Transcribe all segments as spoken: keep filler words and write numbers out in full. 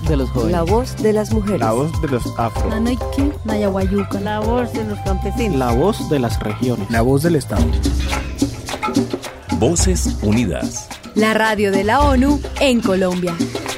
de los jóvenes. La voz de las mujeres. La voz de los afro. Nanaiki, Nayaguayuca. La voz de los campesinos. La voz de las regiones. La voz del Estado. Voces Unidas. La radio de la ONU en Colombia.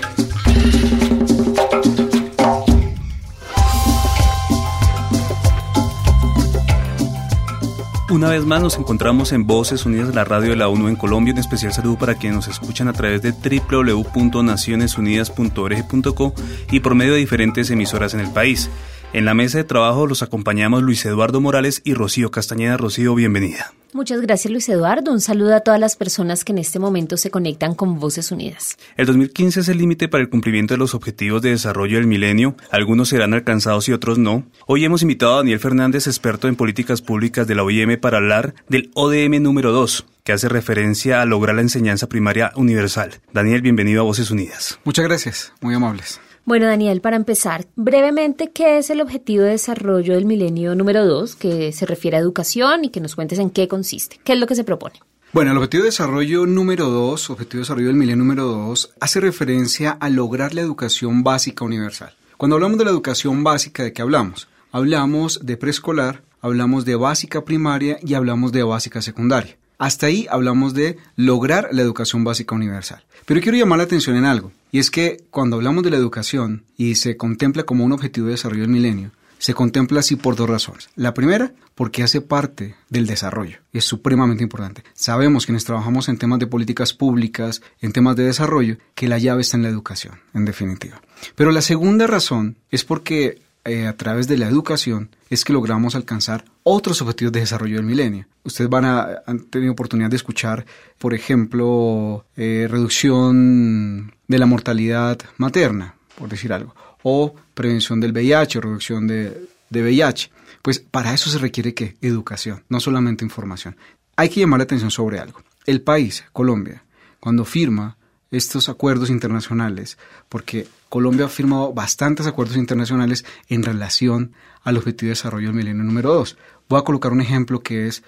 Una vez más nos encontramos en Voces Unidas, la radio de la ONU en Colombia. Un especial saludo para quienes nos escuchan a través de doble u doble u doble u punto naciones unidas punto org punto co y por medio de diferentes emisoras en el país. En la mesa de trabajo los acompañamos Luis Eduardo Morales y Rocío Castañeda. Rocío, bienvenida. Muchas gracias, Luis Eduardo. Un saludo a todas las personas que en este momento se conectan con Voces Unidas. El dos mil quince es el límite para el cumplimiento de los Objetivos de Desarrollo del Milenio. Algunos serán alcanzados y otros no. Hoy hemos invitado a Daniel Fernández, experto en políticas públicas de la O I M, para hablar del O D M número dos, que hace referencia a lograr la enseñanza primaria universal. Daniel, bienvenido a Voces Unidas. Muchas gracias, muy amables. Bueno, Daniel, para empezar, brevemente, ¿qué es el Objetivo de Desarrollo del Milenio número dos, que se refiere a educación, y que nos cuentes en qué consiste? ¿Qué es lo que se propone? Bueno, el Objetivo de Desarrollo número dos, Objetivo de Desarrollo del Milenio número dos, hace referencia a lograr la educación básica universal. Cuando hablamos de la educación básica, ¿de qué hablamos? Hablamos de preescolar, hablamos de básica primaria y hablamos de básica secundaria. Hasta ahí hablamos de lograr la educación básica universal. Pero quiero llamar la atención en algo, y es que cuando hablamos de la educación y se contempla como un objetivo de desarrollo del milenio, se contempla así por dos razones. La primera, porque hace parte del desarrollo. Es supremamente importante. Sabemos quienes trabajamos en temas de políticas públicas, en temas de desarrollo, que la llave está en la educación, en definitiva. Pero la segunda razón es porque eh, a través de la educación es que logramos alcanzar otros objetivos de desarrollo del milenio. Ustedes van a, han tenido oportunidad de escuchar, por ejemplo, eh, reducción de la mortalidad materna, por decir algo, o prevención del V I H, o reducción de, de V I H. Pues para eso se requiere, ¿qué? Educación, no solamente información. Hay que llamar la atención sobre algo. El país, Colombia, cuando firma estos acuerdos internacionales, porque Colombia ha firmado bastantes acuerdos internacionales en relación al Objetivo de Desarrollo del Milenio número dos. Voy a colocar un ejemplo que es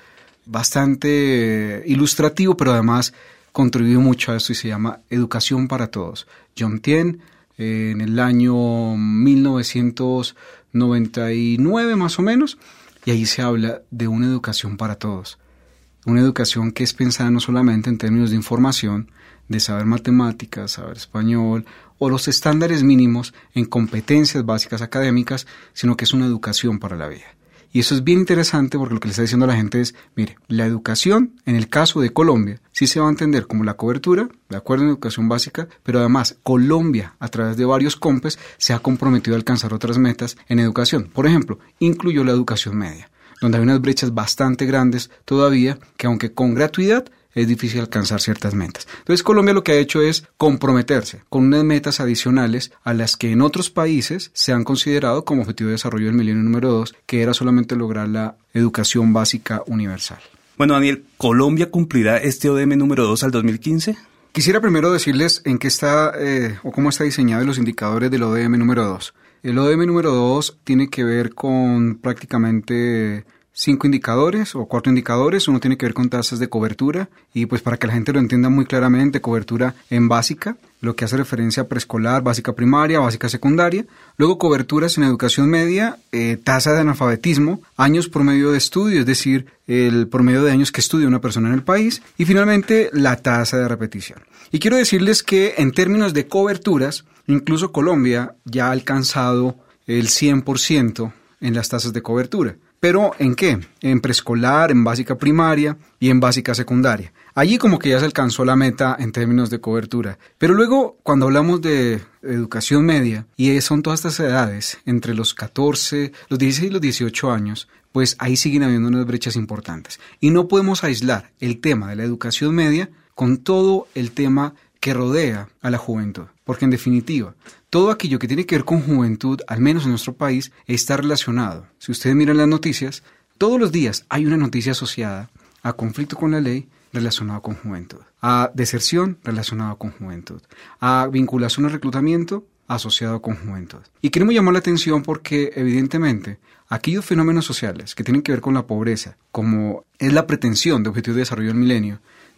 bastante ilustrativo, pero además contribuye mucho a esto y se llama Educación para Todos. John Tien, eh, en el año mil novecientos noventa y nueve más o menos, y ahí se habla de una educación para todos. Una educación que es pensada no solamente en términos de información, de saber matemáticas, saber español, o los estándares mínimos en competencias básicas académicas, sino que es una educación para la vida. Y eso es bien interesante porque lo que le está diciendo a la gente es, mire, la educación, en el caso de Colombia, sí se va a entender como la cobertura, de acuerdo en educación básica, pero además Colombia, a través de varios COMPES, se ha comprometido a alcanzar otras metas en educación. Por ejemplo, incluyó la educación media, donde hay unas brechas bastante grandes todavía, que aunque con gratuidad, es difícil alcanzar ciertas metas. Entonces Colombia lo que ha hecho es comprometerse con unas metas adicionales a las que en otros países se han considerado como objetivo de desarrollo del milenio número dos, que era solamente lograr la educación básica universal. Bueno, Daniel, ¿Colombia cumplirá este O D M número dos al dos mil quince? Quisiera primero decirles en qué está eh, o cómo está diseñado los indicadores del O D M número dos. El O D M número dos tiene que ver con prácticamente cinco indicadores o cuatro indicadores. Uno tiene que ver con tasas de cobertura y pues para que la gente lo entienda muy claramente, cobertura en básica, lo que hace referencia a preescolar, básica primaria, básica secundaria. Luego coberturas en educación media, eh, tasa de analfabetismo, años promedio de estudio, es decir, el promedio de años que estudia una persona en el país. Y finalmente la tasa de repetición. Y quiero decirles que en términos de coberturas, incluso Colombia ya ha alcanzado el cien por ciento en las tasas de cobertura. ¿Pero en qué? En preescolar, en básica primaria y en básica secundaria. Allí como que ya se alcanzó la meta en términos de cobertura. Pero luego, cuando hablamos de educación media, y son todas estas edades, entre los catorce, los dieciséis y los dieciocho años, pues ahí siguen habiendo unas brechas importantes. Y no podemos aislar el tema de la educación media con todo el tema que rodea a la juventud. Porque en definitiva, todo aquello que tiene que ver con juventud, al menos en nuestro país, está relacionado. Si ustedes miran las noticias, todos los días hay una noticia asociada a conflicto con la ley relacionado con juventud, a deserción relacionado con juventud, a vinculación al reclutamiento asociado con juventud. Y queremos llamar la atención porque, evidentemente, aquellos fenómenos sociales que tienen que ver con la pobreza, como es la pretensión de Objetivos de Desarrollo del Milenio,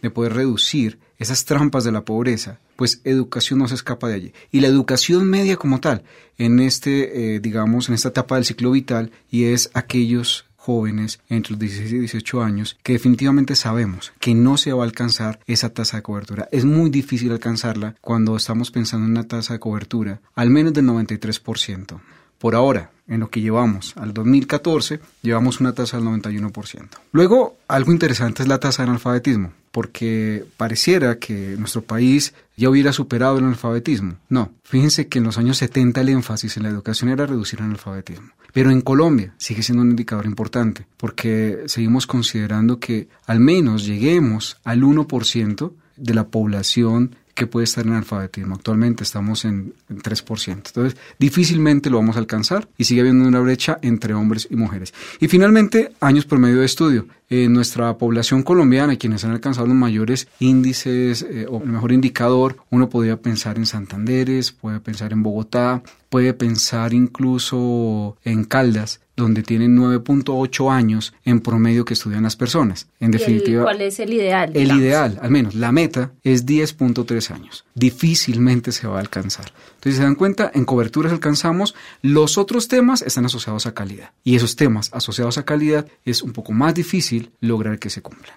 de poder reducir esas trampas de la pobreza, pues educación no se escapa de allí. Y la educación media como tal, en este, eh, digamos, en esta etapa del ciclo vital, y es aquellos jóvenes entre los dieciséis y dieciocho años que definitivamente sabemos que no se va a alcanzar esa tasa de cobertura. Es muy difícil alcanzarla cuando estamos pensando en una tasa de cobertura al menos del noventa y tres por ciento. Por ahora, en lo que llevamos al dos mil catorce, llevamos una tasa del noventa y uno por ciento. Luego, algo interesante es la tasa de analfabetismo, porque pareciera que nuestro país ya hubiera superado el analfabetismo. No, fíjense que en los años setenta el énfasis en la educación era reducir el analfabetismo. Pero en Colombia sigue siendo un indicador importante, porque seguimos considerando que al menos lleguemos al uno por ciento de la población que puede estar en analfabetismo. Actualmente estamos en, en tres por ciento. Entonces, difícilmente lo vamos a alcanzar y sigue habiendo una brecha entre hombres y mujeres. Y finalmente, años promedio de estudio. En nuestra población colombiana, quienes han alcanzado los mayores índices eh, o el mejor indicador, uno podría pensar en Santanderes, puede pensar en Bogotá, puede pensar incluso en Caldas, donde tienen nueve punto ocho años en promedio que estudian las personas. En definitiva, el, ¿cuál es el ideal? El digamos? ideal, al menos, la meta es diez punto tres años. Difícilmente se va a alcanzar. Entonces, se dan cuenta, en coberturas alcanzamos, los otros temas están asociados a calidad. Y esos temas asociados a calidad es un poco más difícil lograr que se cumplan.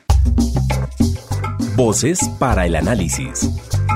Voces para el análisis.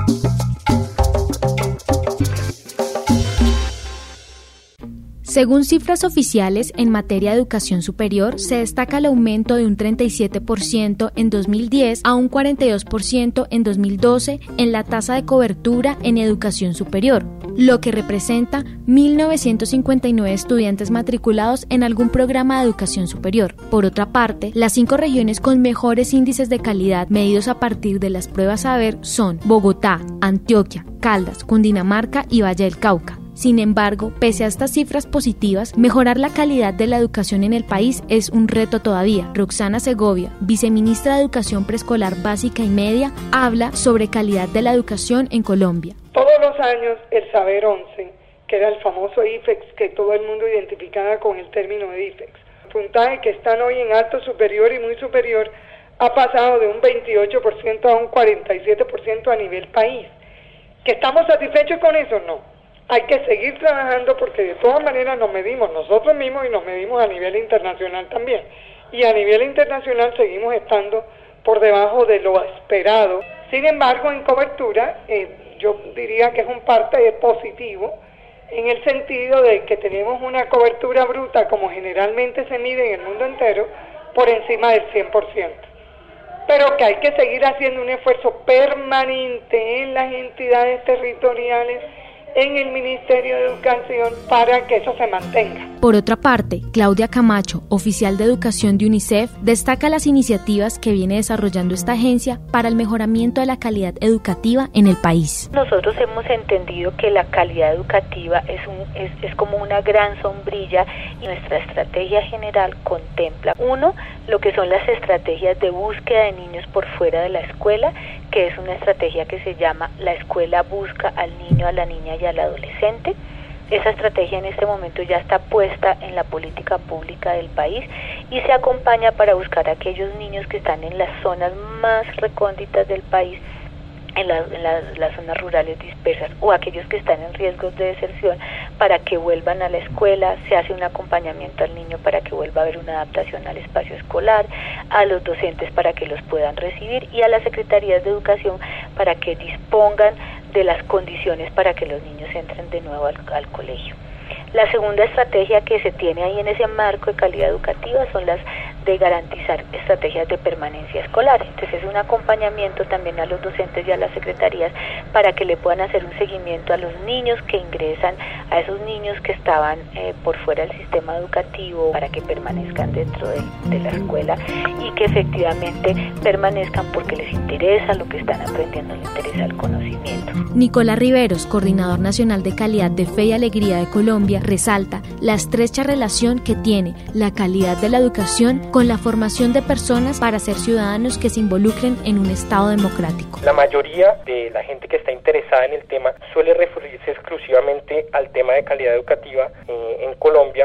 Según cifras oficiales en materia de educación superior, se destaca el aumento de un treinta y siete por ciento en dos mil diez a un cuarenta y dos por ciento en dos mil doce en la tasa de cobertura en educación superior, lo que representa mil novecientos cincuenta y nueve estudiantes matriculados en algún programa de educación superior. Por otra parte, las cinco regiones con mejores índices de calidad medidos a partir de las pruebas Saber son Bogotá, Antioquia, Caldas, Cundinamarca y Valle del Cauca. Sin embargo, pese a estas cifras positivas, mejorar la calidad de la educación en el país es un reto todavía. Roxana Segovia, viceministra de Educación Preescolar Básica y Media, habla sobre calidad de la educación en Colombia. Todos los años el Saber once, que era el famoso I F E X que todo el mundo identificaba con el término de I F E X, puntaje que están hoy en alto superior y muy superior, ha pasado de un veintiocho por ciento a un cuarenta y siete por ciento a nivel país. ¿Que estamos satisfechos con eso? No. Hay que seguir trabajando porque de todas maneras nos medimos nosotros mismos y nos medimos a nivel internacional también. Y a nivel internacional seguimos estando por debajo de lo esperado. Sin embargo, en cobertura, eh, yo diría que es un parte positivo en el sentido de que tenemos una cobertura bruta, como generalmente se mide en el mundo entero, por encima del cien por ciento. Pero que hay que seguir haciendo un esfuerzo permanente en las entidades territoriales, en el Ministerio de Educación, para que eso se mantenga. Por otra parte, Claudia Camacho, oficial de Educación de UNICEF, destaca las iniciativas que viene desarrollando esta agencia para el mejoramiento de la calidad educativa en el país. Nosotros hemos entendido que la calidad educativa es, un, es, es como una gran sombrilla y nuestra estrategia general contempla, uno, lo que son las estrategias de búsqueda de niños por fuera de la escuela, que es una estrategia que se llama La Escuela Busca al Niño, a la Niña y al Adolescente. Esa estrategia en este momento ya está puesta en la política pública del país y se acompaña para buscar a aquellos niños que están en las zonas más recónditas del país, en, la, en la, las zonas rurales dispersas, o aquellos que están en riesgos de deserción, para que vuelvan a la escuela. Se hace un acompañamiento al niño para que vuelva a haber una adaptación al espacio escolar, a los docentes para que los puedan recibir y a las secretarías de educación para que dispongan de las condiciones para que los niños entren de nuevo al, al colegio. La segunda estrategia que se tiene ahí en ese marco de calidad educativa son las de garantizar estrategias de permanencia escolar. Entonces es un acompañamiento también a los docentes y a las secretarías para que le puedan hacer un seguimiento a los niños que ingresan, a esos niños que estaban eh, por fuera del sistema educativo, para que permanezcan dentro de, de la escuela y que efectivamente permanezcan porque les interesa lo que están aprendiendo, les interesa el conocimiento. Nicolás Riveros, coordinador nacional de calidad de Fe y Alegría de Colombia, resalta la estrecha relación que tiene la calidad de la educación con la formación de personas para ser ciudadanos que se involucren en un Estado democrático. La mayoría de la gente que está interesada en el tema suele referirse exclusivamente al tema de calidad educativa eh, en Colombia,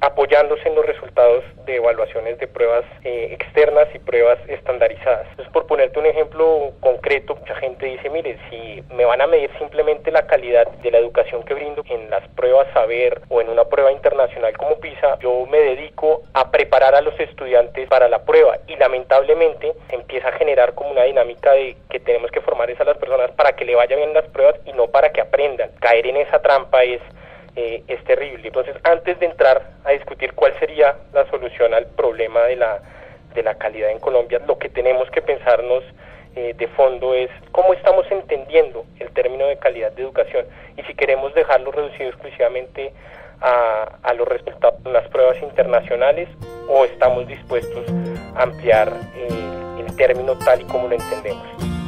apoyándose en los resultados de evaluaciones de pruebas eh, externas y pruebas estandarizadas. Entonces, por ponerte un ejemplo concreto, mucha gente dice, mire, si me van a medir simplemente la calidad de la educación que brindo en las pruebas Saber o en una prueba internacional como PISA, yo me dedico a preparar a los estudiantes para la prueba, y lamentablemente se empieza a generar como una dinámica de que tenemos que formar a las personas para que le vaya bien las pruebas y no para que aprendan. Caer en esa trampa es Eh, es terrible. Entonces, antes de entrar a discutir cuál sería la solución al problema de la de la calidad en Colombia, lo que tenemos que pensarnos eh, de fondo es cómo estamos entendiendo el término de calidad de educación, y si queremos dejarlo reducido exclusivamente a, a los resultados de las pruebas internacionales, o estamos dispuestos a ampliar eh, el término tal y como lo entendemos.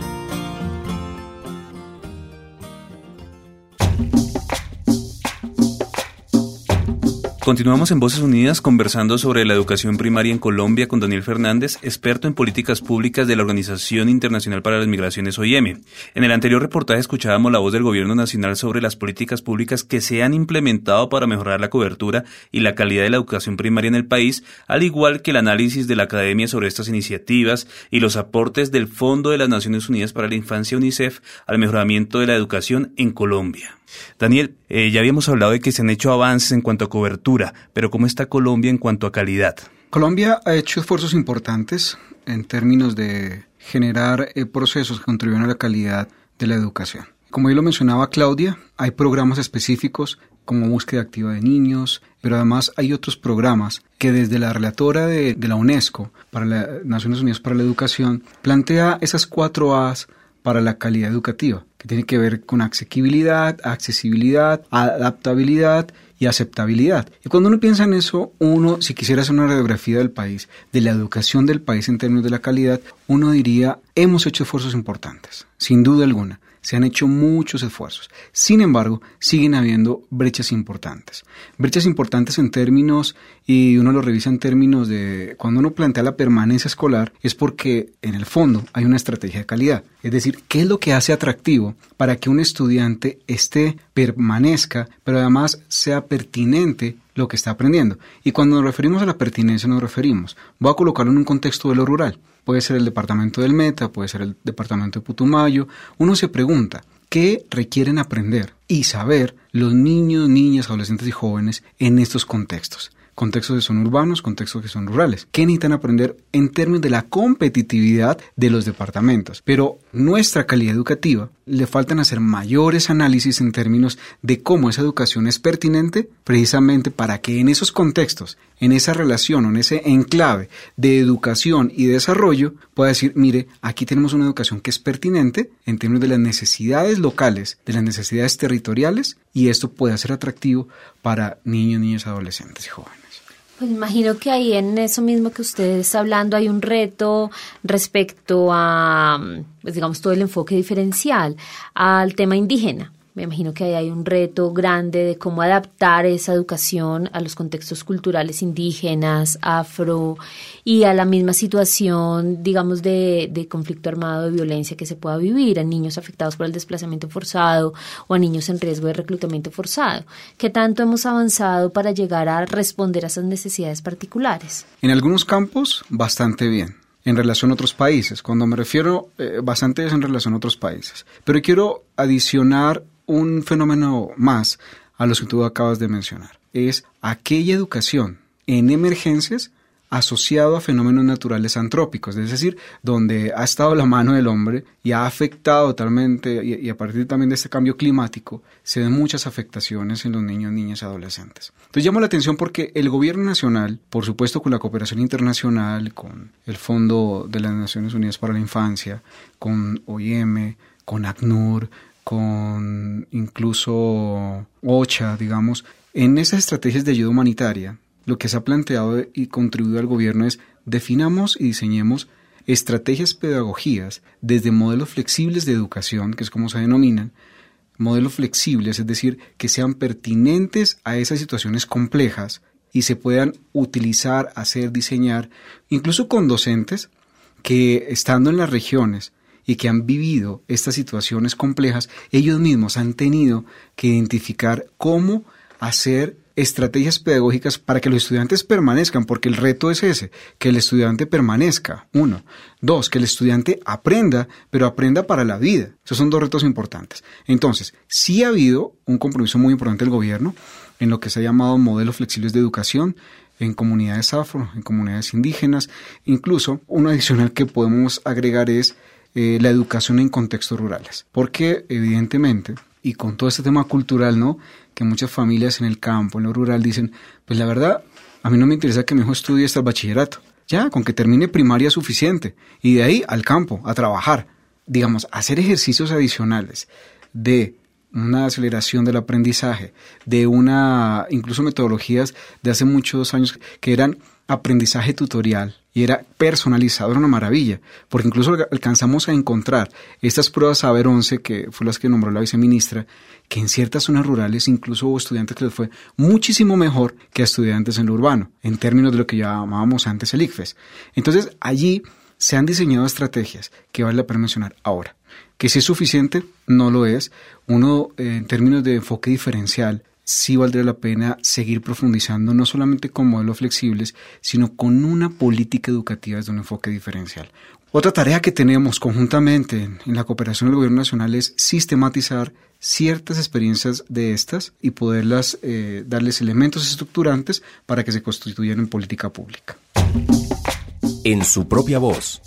Continuamos en Voces Unidas conversando sobre la educación primaria en Colombia con Daniel Fernández, experto en políticas públicas de la Organización Internacional para las Migraciones, O I M. En el anterior reportaje escuchábamos la voz del Gobierno Nacional sobre las políticas públicas que se han implementado para mejorar la cobertura y la calidad de la educación primaria en el país, al igual que el análisis de la academia sobre estas iniciativas y los aportes del Fondo de las Naciones Unidas para la Infancia, UNICEF, al mejoramiento de la educación en Colombia. Daniel, eh, ya habíamos hablado de que se han hecho avances en cuanto a cobertura, pero ¿cómo está Colombia en cuanto a calidad? Colombia ha hecho esfuerzos importantes en términos de generar eh, procesos que contribuyan a la calidad de la educación. Como ya lo mencionaba Claudia, hay programas específicos como búsqueda activa de niños, pero además hay otros programas que desde la relatora de, de la UNESCO para las Naciones Unidas para la Educación plantea esas cuatro A's para la calidad educativa, que tiene que ver con asequibilidad, accesibilidad, adaptabilidad y aceptabilidad. Y cuando uno piensa en eso, uno, si quisiera hacer una radiografía del país, de la educación del país en términos de la calidad, uno diría, hemos hecho esfuerzos importantes, sin duda alguna. Se han hecho muchos esfuerzos. Sin embargo, siguen habiendo brechas importantes. Brechas importantes en términos, y uno lo revisa en términos de, cuando uno plantea la permanencia escolar, es porque en el fondo hay una estrategia de calidad. Es decir, ¿qué es lo que hace atractivo para que un estudiante esté, permanezca, pero además sea pertinente lo que está aprendiendo? Y cuando nos referimos a la pertinencia, nos referimos, voy a colocarlo en un contexto de lo rural. Puede ser el departamento del Meta, puede ser el departamento de Putumayo. Uno se pregunta, ¿qué requieren aprender y saber los niños, niñas, adolescentes y jóvenes en estos contextos? Contextos que son urbanos, contextos que son rurales. ¿Qué necesitan aprender en términos de la competitividad de los departamentos? Pero nuestra calidad educativa, le faltan hacer mayores análisis en términos de cómo esa educación es pertinente precisamente para que en esos contextos, en esa relación o en ese enclave de educación y desarrollo, pueda decir, mire, aquí tenemos una educación que es pertinente en términos de las necesidades locales, de las necesidades territoriales, y esto puede ser atractivo para niños, niñas, adolescentes y jóvenes. Pues imagino que ahí en eso mismo que usted está hablando hay un reto respecto a, pues digamos, todo el enfoque diferencial al tema indígena. Me imagino que ahí hay un reto grande de cómo adaptar esa educación a los contextos culturales indígenas, afro, y a la misma situación, digamos, de, de conflicto armado, de violencia que se pueda vivir, a niños afectados por el desplazamiento forzado o a niños en riesgo de reclutamiento forzado. ¿Qué tanto hemos avanzado para llegar a responder a esas necesidades particulares? En algunos campos, bastante bien. En relación a otros países. Cuando me refiero, eh, bastante es en relación a otros países. Pero quiero adicionar un fenómeno más a los que tú acabas de mencionar. Es aquella educación en emergencias asociado a fenómenos naturales antrópicos, es decir, donde ha estado la mano del hombre y ha afectado totalmente, y, y a partir también de este cambio climático, se ven muchas afectaciones en los niños, niñas y adolescentes. Entonces llamo la atención porque el gobierno nacional, por supuesto con la cooperación internacional, con el Fondo de las Naciones Unidas para la Infancia, con O I M, con ACNUR, con incluso OCHA, digamos, en esas estrategias de ayuda humanitaria, lo que se ha planteado y contribuido al gobierno es definamos y diseñemos estrategias pedagogías desde modelos flexibles de educación, que es como se denominan, modelos flexibles, es decir, que sean pertinentes a esas situaciones complejas y se puedan utilizar, hacer, diseñar, incluso con docentes que estando en las regiones y que han vivido estas situaciones complejas, ellos mismos han tenido que identificar cómo hacer estrategias pedagógicas para que los estudiantes permanezcan, porque el reto es ese, que el estudiante permanezca, uno. Dos, que el estudiante aprenda, pero aprenda para la vida. Esos son dos retos importantes. Entonces, sí ha habido un compromiso muy importante del gobierno en lo que se ha llamado modelos flexibles de educación, en comunidades afro, en comunidades indígenas. Incluso, uno adicional que podemos agregar es eh, la educación en contextos rurales. Porque, evidentemente, y con todo este tema cultural, ¿no?, que muchas familias en el campo, en lo rural, dicen, pues la verdad, a mí no me interesa que mi hijo estudie hasta el bachillerato. Ya, con que termine primaria es suficiente. Y de ahí al campo, a trabajar. Digamos, hacer ejercicios adicionales de una aceleración del aprendizaje, de una, incluso metodologías de hace muchos años que eran aprendizaje tutorial y era personalizado, era una maravilla, porque incluso alcanzamos a encontrar estas pruebas Saber once, que fue las que nombró la viceministra, que en ciertas zonas rurales incluso hubo estudiantes que les fue muchísimo mejor que a estudiantes en lo urbano, en términos de lo que llamábamos antes el ICFES. Entonces, allí se han diseñado estrategias que vale la pena mencionar ahora. Que si es suficiente, no lo es. Uno, eh, en términos de enfoque diferencial, sí valdría la pena seguir profundizando, no solamente con modelos flexibles, sino con una política educativa desde un enfoque diferencial. Otra tarea que tenemos conjuntamente en, en la cooperación del Gobierno Nacional es sistematizar ciertas experiencias de estas y poderlas eh, darles elementos estructurantes para que se constituyan en política pública. En su propia voz.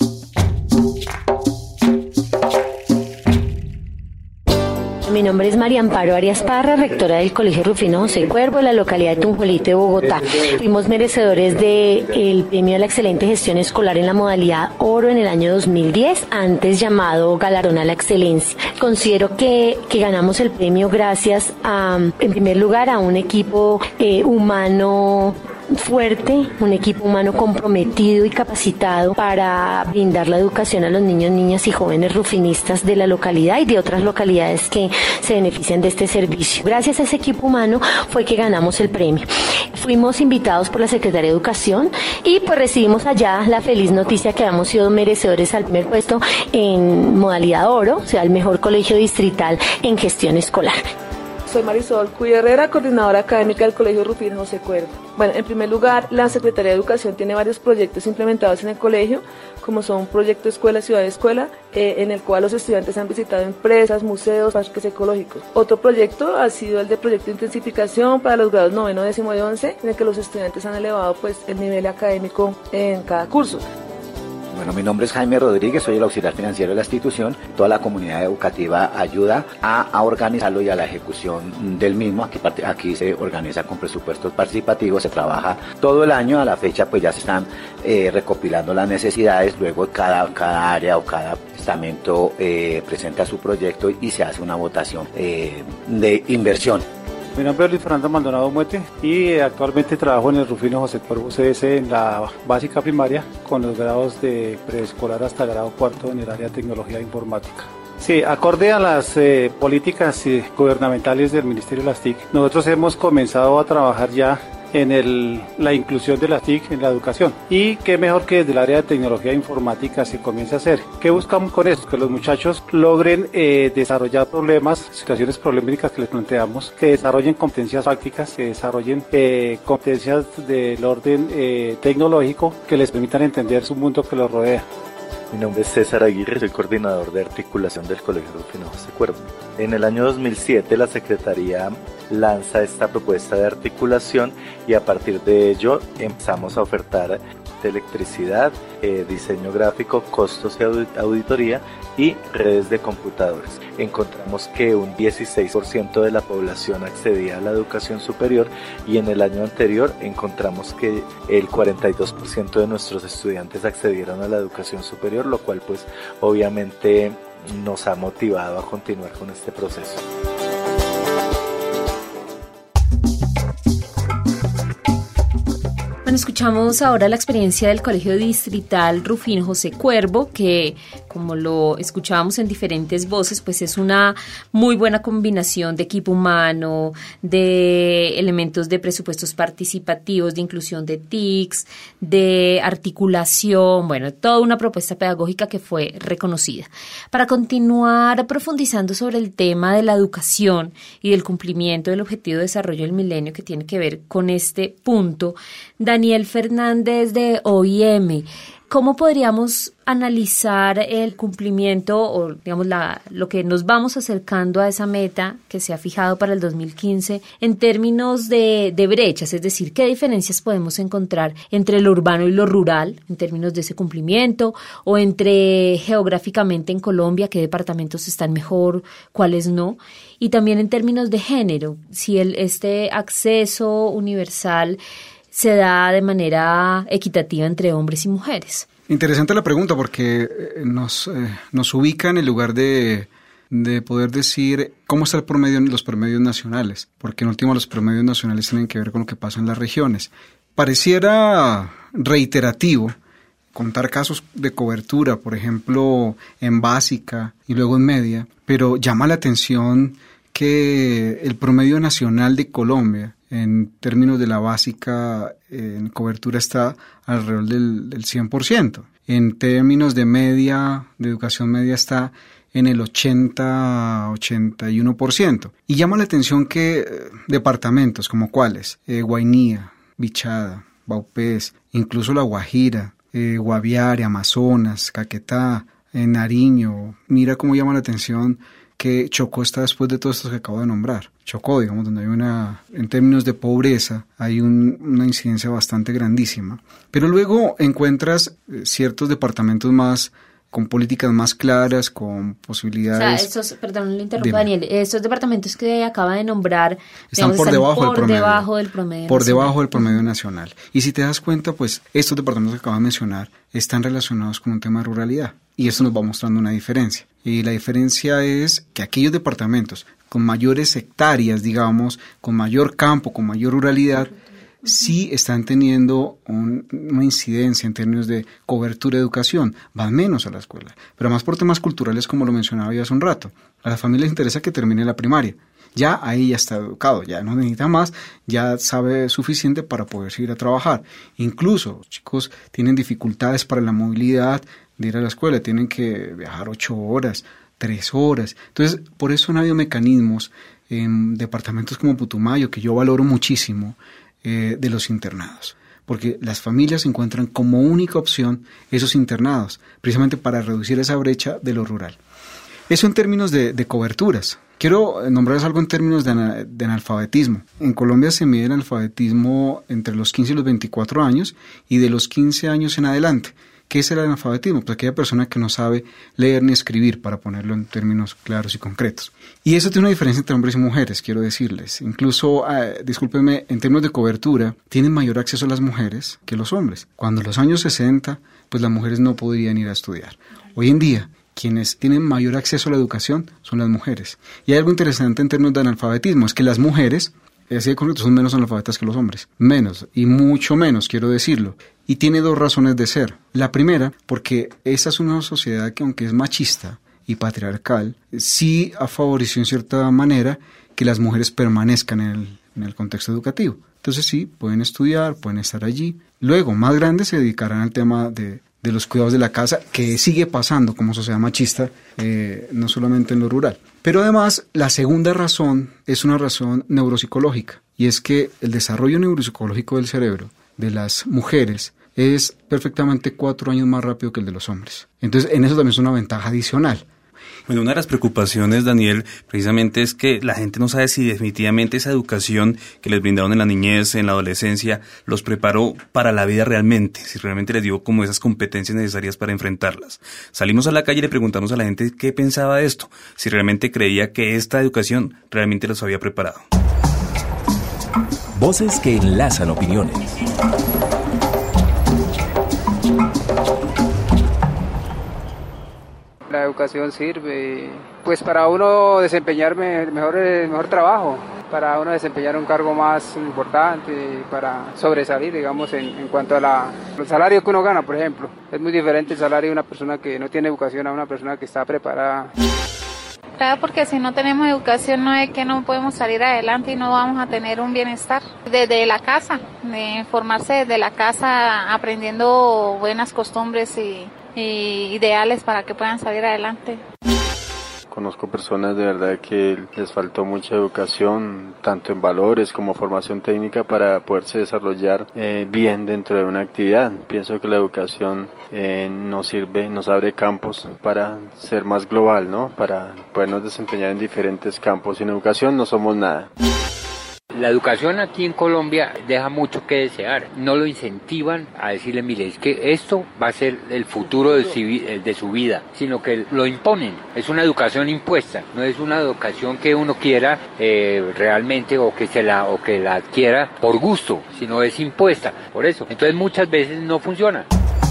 Mi nombre es María Amparo Arias Parra, rectora del Colegio Rufino José Cuervo, de la localidad de Tunjuelito de Bogotá. Fuimos merecedores del Premio a la Excelente Gestión Escolar en la modalidad Oro en el año dos mil diez, antes llamado Galardón a la Excelencia. Considero que, que ganamos el premio gracias a, en primer lugar, a un equipo eh, humano fuerte, un equipo humano comprometido y capacitado para brindar la educación a los niños, niñas y jóvenes rufinistas de la localidad y de otras localidades que se benefician de este servicio. Gracias a ese equipo humano fue que ganamos el premio. Fuimos invitados por la Secretaría de Educación y pues recibimos allá la feliz noticia que habíamos sido merecedores al primer puesto en modalidad oro, o sea, el mejor colegio distrital en gestión escolar. Soy Marisol Cuy Herrera, coordinadora académica del Colegio Rufino José Cuervo. Bueno, en primer lugar, la Secretaría de Educación tiene varios proyectos implementados en el colegio, como son Proyecto Escuela Ciudad Escuela, eh, en el cual los estudiantes han visitado empresas, museos, parques ecológicos. Otro proyecto ha sido el de Proyecto de Intensificación para los grados noveno, décimo y once, en el que los estudiantes han elevado pues el nivel académico en cada curso. Bueno, mi nombre es Jaime Rodríguez, soy el auxiliar financiero de la institución. Toda la comunidad educativa ayuda a, a organizarlo y a la ejecución del mismo. Aquí, aquí se organiza con presupuestos participativos, se trabaja todo el año. A la fecha pues ya se están eh, recopilando las necesidades, luego cada, cada área o cada estamento eh, presenta su proyecto y se hace una votación eh, de inversión. Mi nombre es Luis Fernando Maldonado Muete y actualmente trabajo en el Rufino José Cuervo C S en la básica primaria con los grados de preescolar hasta grado cuarto en el área de tecnología e informática. Sí, acorde a las eh, políticas eh, gubernamentales del Ministerio de las T I C, nosotros hemos comenzado a trabajar ya en el, la inclusión de las T I C en la educación. Y qué mejor que desde el área de tecnología e informática se comience a hacer. ¿Qué buscamos con esto? Que los muchachos logren eh, desarrollar problemas, situaciones problemáticas que les planteamos, que desarrollen competencias prácticas, que desarrollen eh, competencias del orden eh, tecnológico que les permitan entender su mundo que los rodea. Mi nombre es César Aguirre, soy coordinador de articulación del Colegio Rufino José Cuervo. En el año dos mil siete la Secretaría lanza esta propuesta de articulación y a partir de ello empezamos a ofertar de electricidad, eh, diseño gráfico, costos y auditoría y redes de computadores. Encontramos que un dieciséis por ciento de la población accedía a la educación superior y en el año anterior encontramos que el cuarenta y dos por ciento de nuestros estudiantes accedieron a la educación superior, lo cual pues obviamente nos ha motivado a continuar con este proceso. Bueno, escuchamos ahora la experiencia del Colegio Distrital Rufino José Cuervo, que como lo escuchábamos en diferentes voces, pues es una muy buena combinación de equipo humano, de elementos de presupuestos participativos, de inclusión de T I Cs, de articulación, bueno, toda una propuesta pedagógica que fue reconocida. Para continuar profundizando sobre el tema de la educación y del cumplimiento del Objetivo de Desarrollo del Milenio que tiene que ver con este punto, Daniel Fernández de O I M, ¿cómo podríamos analizar el cumplimiento o, digamos, la, lo que nos vamos acercando a esa meta que se ha fijado para el dos mil quince en términos de, de brechas? Es decir, ¿qué diferencias podemos encontrar entre lo urbano y lo rural en términos de ese cumplimiento? O entre geográficamente en Colombia, ¿qué departamentos están mejor, cuáles no? Y también en términos de género, si el, este acceso universal se da de manera equitativa entre hombres y mujeres. Interesante la pregunta porque nos, eh, nos ubica en el lugar de, de poder decir cómo está el promedio en los promedios nacionales, porque en último los promedios nacionales tienen que ver con lo que pasa en las regiones. Pareciera reiterativo contar casos de cobertura, por ejemplo, en básica y luego en media, pero llama la atención que el promedio nacional de Colombia en términos de la básica en cobertura está alrededor del, del cien por ciento. En términos de media, de educación media está en el ochenta, ochenta y uno por ciento. Y llama la atención que eh, departamentos como cuáles, eh, Guainía, Bichada, Vaupés, incluso La Guajira, eh, Guaviare, Amazonas, Caquetá, eh, Nariño, mira cómo llama la atención que Chocó está después de todo esto que acabo de nombrar. Chocó, digamos, donde hay una, en términos de pobreza, hay un, una incidencia bastante grandísima. Pero luego encuentras eh, ciertos departamentos más, con políticas más claras, con posibilidades... O sea, estos, perdón, le interrumpo, Daniel, estos departamentos que acaba de nombrar... Están digamos, por, están debajo, por del promedio, debajo del promedio Por nacional. debajo del promedio nacional. Y si te das cuenta, pues, estos departamentos que acabo de mencionar están relacionados con un tema de ruralidad. Y eso nos va mostrando una diferencia. Y la diferencia es que aquellos departamentos con mayores hectáreas, digamos, con mayor campo, con mayor ruralidad, sí están teniendo un, una incidencia en términos de cobertura de educación, van menos a la escuela, pero más por temas culturales, como lo mencionaba yo hace un rato. A las familias les interesa que termine la primaria, ya ahí ya está educado, ya no necesita más, ya sabe suficiente para poder seguir a trabajar. Incluso los chicos tienen dificultades para la movilidad de ir a la escuela, tienen que viajar ocho horas, tres horas. Entonces, por eso han habido mecanismos en departamentos como Putumayo, que yo valoro muchísimo, eh, de los internados. Porque las familias encuentran como única opción esos internados, precisamente para reducir esa brecha de lo rural. Eso en términos de, de coberturas. Quiero nombrarles algo en términos de, ana, de analfabetismo. En Colombia se mide el analfabetismo entre los quince y los veinticuatro años y de los quince años en adelante. ¿Qué es el analfabetismo? Pues aquella persona que no sabe leer ni escribir, para ponerlo en términos claros y concretos. Y eso tiene una diferencia entre hombres y mujeres, quiero decirles. Incluso, eh, discúlpenme, en términos de cobertura, tienen mayor acceso las mujeres que los hombres. Cuando en los años sesenta, pues las mujeres no podrían ir a estudiar. Hoy en día, quienes tienen mayor acceso a la educación son las mujeres. Y hay algo interesante en términos de analfabetismo, es que las mujeres, así de concreto, son menos analfabetas que los hombres. Menos, y mucho menos, quiero decirlo. Y tiene dos razones de ser. La primera, porque esta es una sociedad que, aunque es machista y patriarcal, sí ha favorecido en cierta manera que las mujeres permanezcan en el, en el contexto educativo. Entonces sí, pueden estudiar, pueden estar allí. Luego, más grandes, se dedicarán al tema de, de los cuidados de la casa, que sigue pasando como sociedad machista, eh, no solamente en lo rural. Pero además, la segunda razón es una razón neuropsicológica, y es que el desarrollo neuropsicológico del cerebro de las mujeres es perfectamente cuatro años más rápido que el de los hombres. Entonces, en eso también es una ventaja adicional. Bueno, una de las preocupaciones, Daniel, precisamente es que la gente no sabe si definitivamente esa educación que les brindaron en la niñez, en la adolescencia, los preparó para la vida realmente, si realmente les dio como esas competencias necesarias para enfrentarlas. Salimos a la calle y le preguntamos a la gente qué pensaba de esto, si realmente creía que esta educación realmente los había preparado. Voces que enlazan opiniones. La educación sirve pues para uno desempeñarme mejor, mejor trabajo, para uno desempeñar un cargo más importante, para sobresalir, digamos, en, en cuanto a la, el salario que uno gana, por ejemplo. Es muy diferente el salario de una persona que no tiene educación a una persona que está preparada. Claro, porque si no tenemos educación no es que no podemos salir adelante y no vamos a tener un bienestar. Desde la casa, de formarse desde la casa, aprendiendo buenas costumbres y, y ideales para que puedan salir adelante. Conozco personas de verdad que les faltó mucha educación, tanto en valores como formación técnica para poderse desarrollar eh, bien dentro de una actividad. Pienso que la educación eh, nos sirve, nos abre campos para ser más global, ¿no? Para podernos desempeñar en diferentes campos. Sin educación no somos nada. La educación aquí en Colombia deja mucho que desear. No lo incentivan a decirle, mire, es que esto va a ser el futuro de su, de su vida, sino que lo imponen. Es una educación impuesta, no es una educación que uno quiera eh, realmente o que se la o que la adquiera por gusto, sino es impuesta. Por eso, entonces muchas veces no funciona.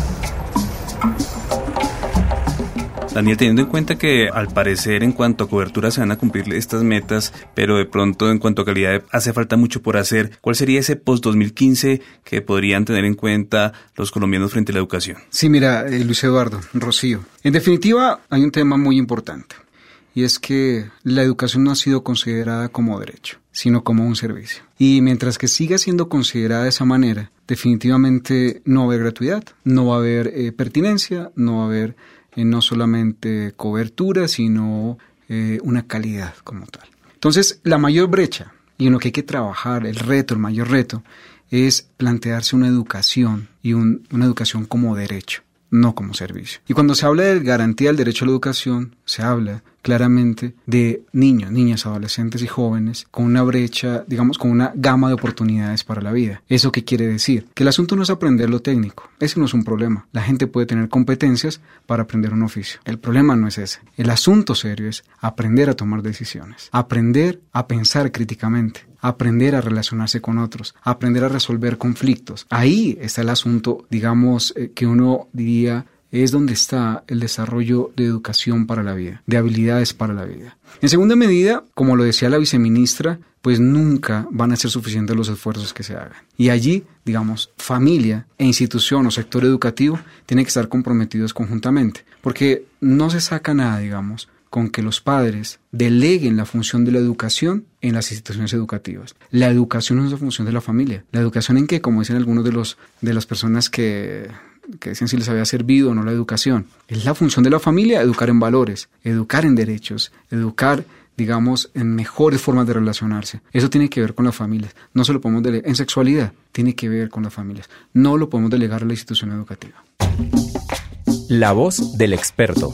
Daniel, teniendo en cuenta que al parecer en cuanto a cobertura se van a cumplir estas metas, pero de pronto en cuanto a calidad hace falta mucho por hacer, ¿cuál sería ese post dos mil quince que podrían tener en cuenta los colombianos frente a la educación? Sí, mira, eh, Luis Eduardo, Rocío, en definitiva hay un tema muy importante y es que la educación no ha sido considerada como derecho, sino como un servicio. Y mientras que siga siendo considerada de esa manera, definitivamente no va a haber gratuidad, no va a haber eh, pertinencia, no va a haber eh, no solamente cobertura, sino eh, una calidad como tal. Entonces, la mayor brecha y en lo que hay que trabajar, el reto, el mayor reto, es plantearse una educación y un, una educación como derecho, no como servicio. Y cuando se habla de garantía del derecho a la educación, se habla claramente de niños, niñas, adolescentes y jóvenes con una brecha, digamos, con una gama de oportunidades para la vida. ¿Eso qué quiere decir? Que el asunto no es aprender lo técnico. Ese no es un problema. La gente puede tener competencias para aprender un oficio. El problema no es ese. El asunto serio es aprender a tomar decisiones, aprender a pensar críticamente, aprender a relacionarse con otros, aprender a resolver conflictos. Ahí está el asunto, digamos, eh, que uno diría es donde está el desarrollo de educación para la vida, de habilidades para la vida. En segunda medida, como lo decía la viceministra, pues nunca van a ser suficientes los esfuerzos que se hagan. Y allí, digamos, familia e institución o sector educativo tienen que estar comprometidos conjuntamente, porque no se saca nada, digamos, con que los padres deleguen la función de la educación en las instituciones educativas. La educación no es la función de la familia. La educación en que, como dicen algunos de los de las personas que, que decían si les había servido o no la educación, es la función de la familia educar en valores, educar en derechos, educar, digamos, en mejores formas de relacionarse. Eso tiene que ver con las familias. No se lo podemos delegar. En sexualidad tiene que ver con las familias. No lo podemos delegar a la institución educativa. La voz del experto.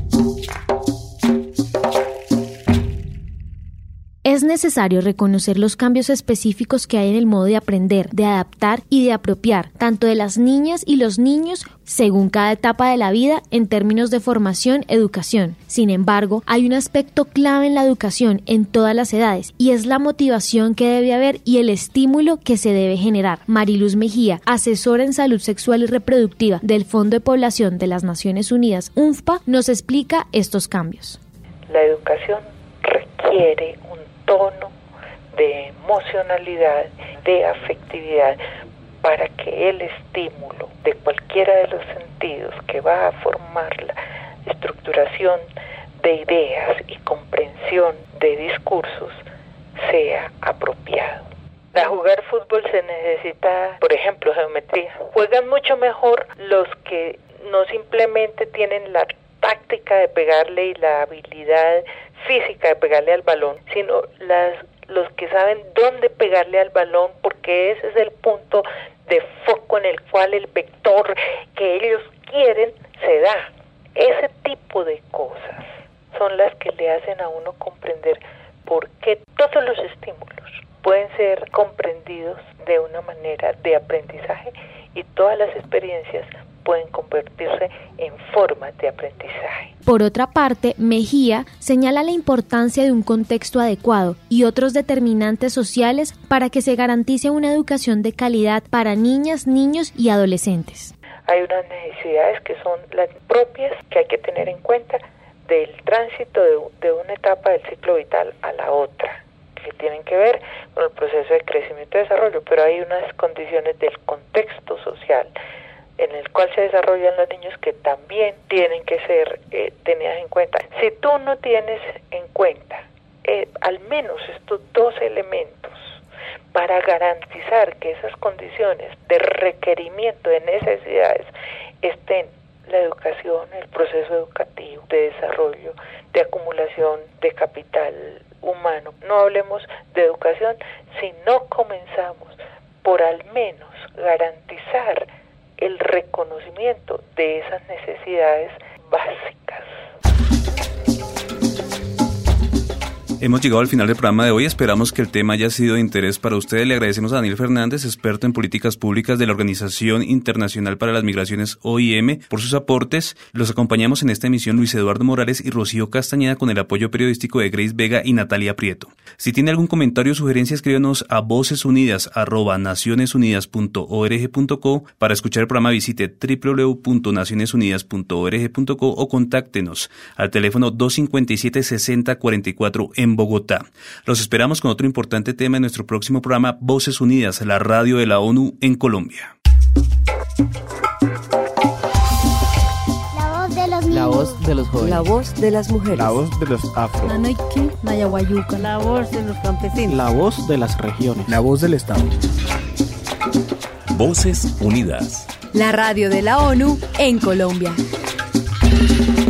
Es necesario reconocer los cambios específicos que hay en el modo de aprender, de adaptar y de apropiar, tanto de las niñas y los niños, según cada etapa de la vida, en términos de formación, educación. Sin embargo, hay un aspecto clave en la educación en todas las edades, y es la motivación que debe haber y el estímulo que se debe generar. Mariluz Mejía, asesora en salud sexual y reproductiva del Fondo de Población de las Naciones Unidas, UNFPA, nos explica estos cambios. La educación requiere un tono de emocionalidad, de afectividad, para que el estímulo de cualquiera de los sentidos que va a formar la estructuración de ideas y comprensión de discursos sea apropiado. Para jugar fútbol se necesita, por ejemplo, geometría. Juegan mucho mejor los que no simplemente tienen la táctica de pegarle y la habilidad física de pegarle al balón, sino las los que saben dónde pegarle al balón, porque ese es el punto de foco en el cual el vector que ellos quieren se da. Ese tipo de cosas son las que le hacen a uno comprender por qué todos los estímulos pueden ser comprendidos de una manera de aprendizaje y todas las experiencias pueden convertirse en formas de aprendizaje. Por otra parte, Mejía señala la importancia de un contexto adecuado y otros determinantes sociales para que se garantice una educación de calidad para niñas, niños y adolescentes. Hay unas necesidades que son las propias que hay que tener en cuenta, del tránsito de, de una etapa del ciclo vital a la otra, que tienen que ver con el proceso de crecimiento y desarrollo, pero hay unas condiciones del contexto social en el cual se desarrollan los niños que también tienen que ser eh, tenidas en cuenta. Si tú no tienes en cuenta eh, al menos estos dos elementos para garantizar que esas condiciones de requerimiento de necesidades estén, la educación, el proceso educativo, de desarrollo, de acumulación de capital humano. No hablemos de educación si no comenzamos por al menos garantizar el reconocimiento de esas necesidades básicas. Hemos llegado al final del programa de hoy. Esperamos que el tema haya sido de interés para ustedes. Le agradecemos a Daniel Fernández, experto en políticas públicas de la Organización Internacional para las Migraciones O I M, por sus aportes. Los acompañamos en esta emisión Luis Eduardo Morales y Rocío Castañeda con el apoyo periodístico de Grace Vega y Natalia Prieto. Si tiene algún comentario o sugerencia, escríbanos a vocesunidas arroba nacionesunidas punto org punto co. Para escuchar el programa visite doble u doble u doble u punto nacionesunidas punto org punto co o contáctenos al teléfono dos cinco siete, seis cero cuatro cuatro en Bogotá. Los esperamos con otro importante tema en nuestro próximo programa Voces Unidas, la radio de la ONU en Colombia. La voz de los jóvenes. La voz de las mujeres. La voz de los afro. Nanoiki, Nayahuayuca. La voz de los campesinos. La voz de las regiones. La voz del Estado. Voces Unidas. La radio de la ONU en Colombia.